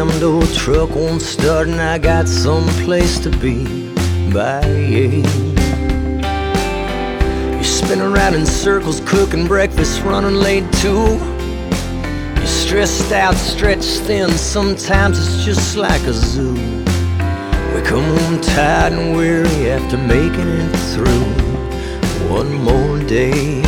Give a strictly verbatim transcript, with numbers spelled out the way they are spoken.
damned old truck won't start, and I got someplace to be by eight. You spin around in circles, cooking breakfast, running late too. You're stressed out, stretched thin, sometimes it's just like a zoo. We come home tired and weary after making it through one more day.